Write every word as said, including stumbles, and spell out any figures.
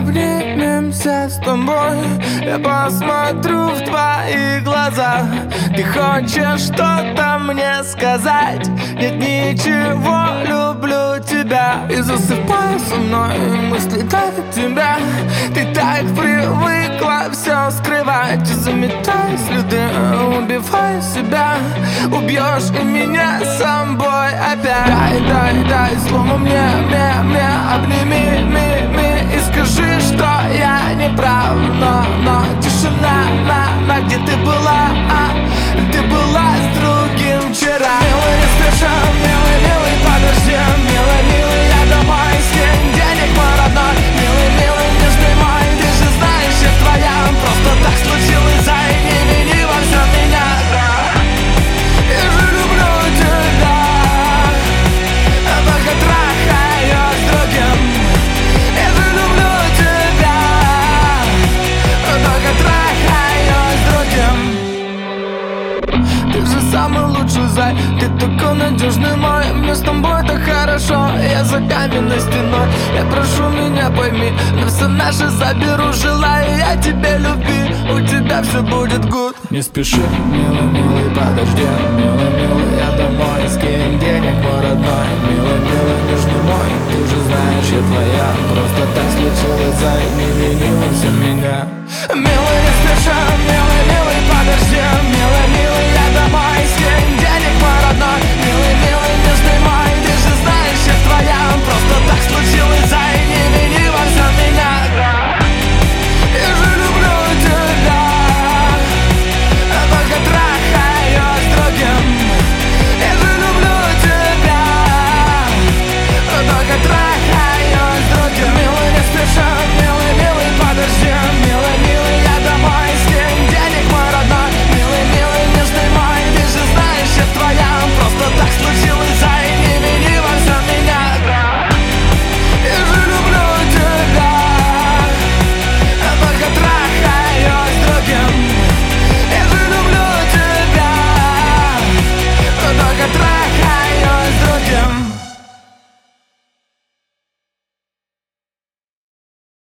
обнимемся с тобой. Я посмотрю в твои глаза. Ты хочешь что-то мне сказать? Нет ничего, люблю тебя. И засыпаю со мной, мысли тают тебя. Ты так привыкла все скрывать. И заметай следы, убивай себя. Убьешь и меня с собой опять. Дай, дай, дай слово мне, мне, мне. Обними, ми, ми и скажи, что я не прав. Но, но тишина, на, на, где ты была? А? Ты была с другим вчера. Милый, не спеша, милый, милый, подожди. Милый, милый, я домой, скинь денег, мой родной. Милый, милый, нежный мой, ты же знаешь, я твоя. Просто так случилось, зай, не вини во всем меня. Я же люблю тебя, только трахаюсь с другим. Я же люблю тебя, только трахаюсь с другим. Ты же самый лучший, зай, ты такой надежный мой. Мне с тобой так хорошо, я за каменной стеной. Я прошу, меня пойми, но все наше заберу. Желаю я тебе любви, у тебя все будет good. Не спеши, милый, милый, подожди. Милый, милый, я домой, скинь денег, мой родной. Милый, милый, нежный мой, ты же знаешь, я твоя. Просто так случилось, зай, не вини во всем меня. Милый, не спеша, милый, милый, подожди.